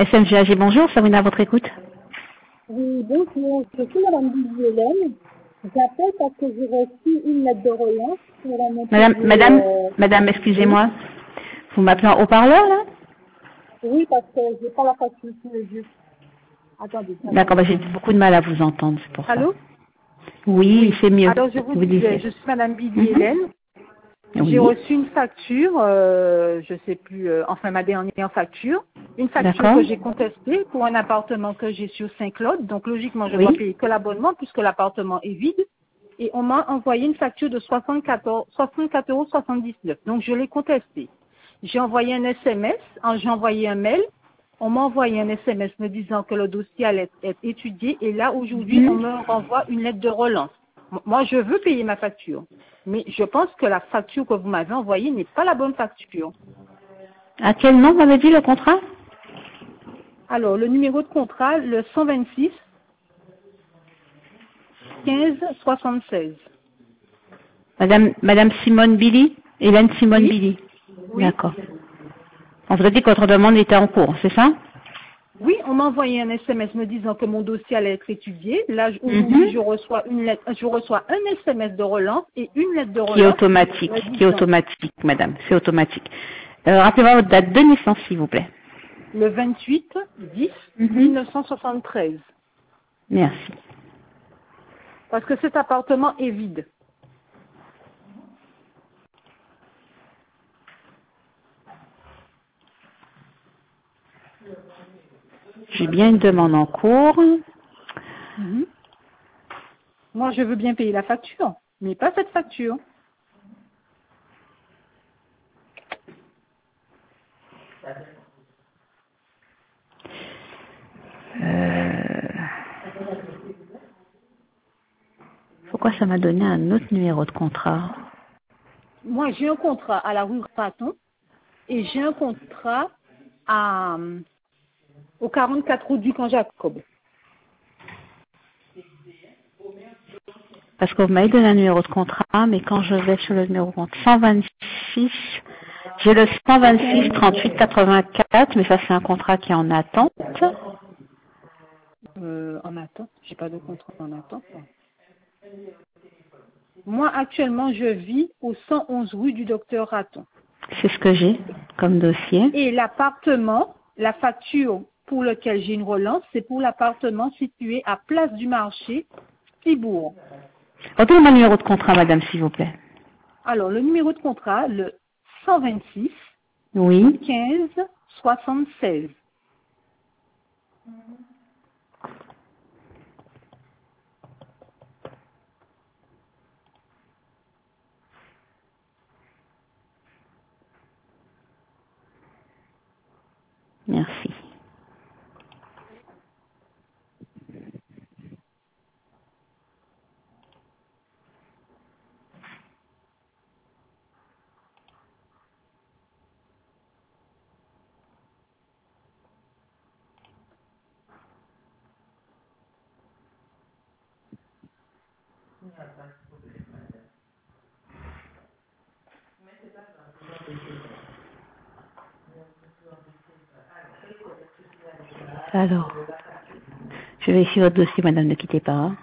SMGAG, bonjour, Sabrina à votre écoute. Oui, bonjour, je suis Madame Hélène. J'appelle parce que j'ai reçu une lettre de relance pour la montée Madame, excusez-moi. Vous m'appelez en haut-parleur, là? Oui, parce que j'ai pas la facture sous les yeux. Attendez. D'accord, j'ai beaucoup de mal à vous entendre, c'est pour ça. Allô? Oui, c'est mieux. Alors, je vous disais, je suis Madame Hélène. J'ai Oui. reçu une facture, je sais plus, enfin ma dernière facture, une facture D'accord. que j'ai contestée pour un appartement que j'ai sur Saint-Claude. Donc logiquement, je dois payer que l'abonnement puisque l'appartement est vide. Et on m'a envoyé une facture de 64,79 €. Donc je l'ai contestée. J'ai envoyé un SMS, j'ai envoyé un mail. On m'a envoyé un SMS me disant que le dossier allait être étudié. Et là, aujourd'hui, on me renvoie une lettre de relance. Moi, je veux payer ma facture. Mais je pense que la facture que vous m'avez envoyée n'est pas la bonne facture. À quel nom vous avez dit le contrat? Alors, le numéro de contrat, le 126 15 76. Madame Simone Billy? Hélène Simone Oui, Billy. oui, D'accord. On vous a dit que votre demande était en cours, c'est ça? oui, on m'a envoyé un SMS me disant que mon dossier allait être étudié. Là, aujourd'hui, je reçois une lettre, je reçois un SMS de relance et une lettre de Qui est relance automatique, me disant madame, c'est automatique. Rappelez-moi votre date de naissance, s'il vous plaît. le 28 10 1973. Merci. Parce que cet appartement est vide. J'ai bien une demande en cours. Moi, je veux bien payer la facture, mais pas cette facture. Pourquoi ça m'a donné un autre numéro de contrat? Moi, j'ai un contrat à la rue Raton et j'ai un contrat au 44 route du Camp Jacob. Parce que vous m'avez donné un numéro de contrat, mais quand je vais sur le numéro de contrat 126, j'ai le 126 38 84, mais ça c'est un contrat qui est en attente. En attente, j'ai pas de contrat en attente. Moi, actuellement, je vis au 111 rue du Docteur Raton. C'est ce que j'ai comme dossier. Et l'appartement, la facture pour laquelle j'ai une relance, c'est pour l'appartement situé à Place du Marché, Cibourg. Redonnez-moi le numéro de contrat, madame, s'il vous plaît. Alors, le numéro de contrat, le 126 Oui. 15 76. Merci. Alors, je vais essayer votre dossier, madame, ne quittez pas.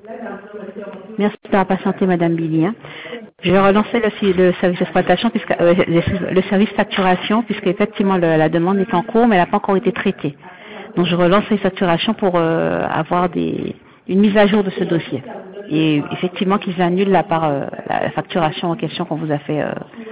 Merci d'avoir patienté, Madame Billy. Hein. Je vais relancer le service d'exploitation, le service facturation, puisque effectivement la demande est en cours, mais elle n'a pas encore été traitée. Donc je relance les facturations pour avoir une mise à jour de ce dossier. Et effectivement qu'ils annulent la facturation en question qu'on vous a fait,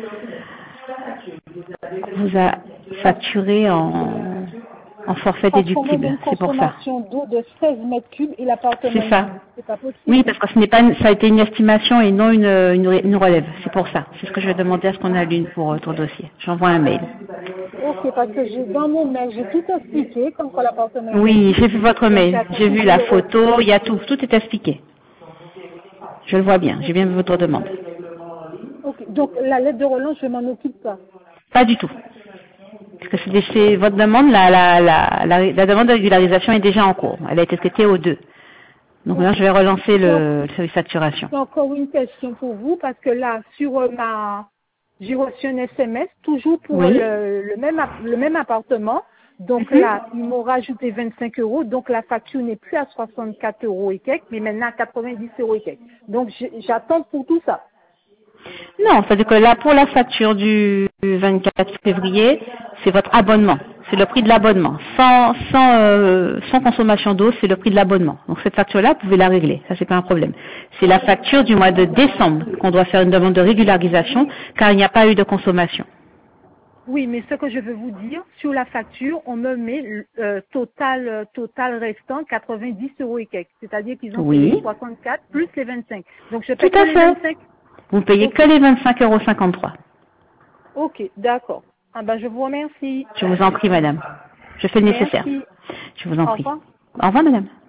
vous a facturé en forfait Parce qu'on met déductible. une C'est pour ça. consommation d'eau de 16 mètres cubes et l'appartement. C'est ça. C'est pas possible. Oui, parce que ça a été une estimation et non une relève. C'est pour ça. C'est ce que je vais demander à ce qu'on annule pour ton dossier. J'envoie un mail. Ok, parce que dans mon mail, j'ai tout expliqué, comme quoi l'appartement. Oui, j'ai vu votre mail. J'ai vu la photo. Il y a tout. Tout est expliqué. Je le vois bien. J'ai bien vu votre demande. Ok, donc la lettre de relance, je m'en occupe pas. Pas du tout. Parce que c'est votre demande, la demande de régularisation est déjà en cours. Elle a été traitée au 2. Donc là, je vais relancer le service facturation. J'ai encore une question pour vous, parce que là, j'ai reçu un SMS, toujours pour Oui. le même appartement. Donc là, ils m'ont rajouté 25 €. Donc la facture n'est plus à 64 € et quelques, mais maintenant à 90 € et quelques. Donc j'attends pour tout ça. Non, c'est-à-dire que là, pour la facture du 24 février, c'est votre abonnement. C'est le prix de l'abonnement. Sans consommation d'eau, c'est le prix de l'abonnement. Donc cette facture-là, vous pouvez la régler. Ça, c'est pas un problème. C'est la facture du mois de décembre qu'on doit faire une demande de régularisation, car il n'y a pas eu de consommation. Oui, mais ce que je veux vous dire, sur la facture, on me met total restant 90 € et quelques. C'est-à-dire qu'ils ont payé 64 plus les 25. Donc je paye Tout à que les fait. 25. Vous payez que les 25,53 €. Ok, d'accord. Ah ben je vous remercie. Je vous en prie, madame. Je fais le nécessaire. Merci. Je vous en Au prie. revoir. Au revoir, madame.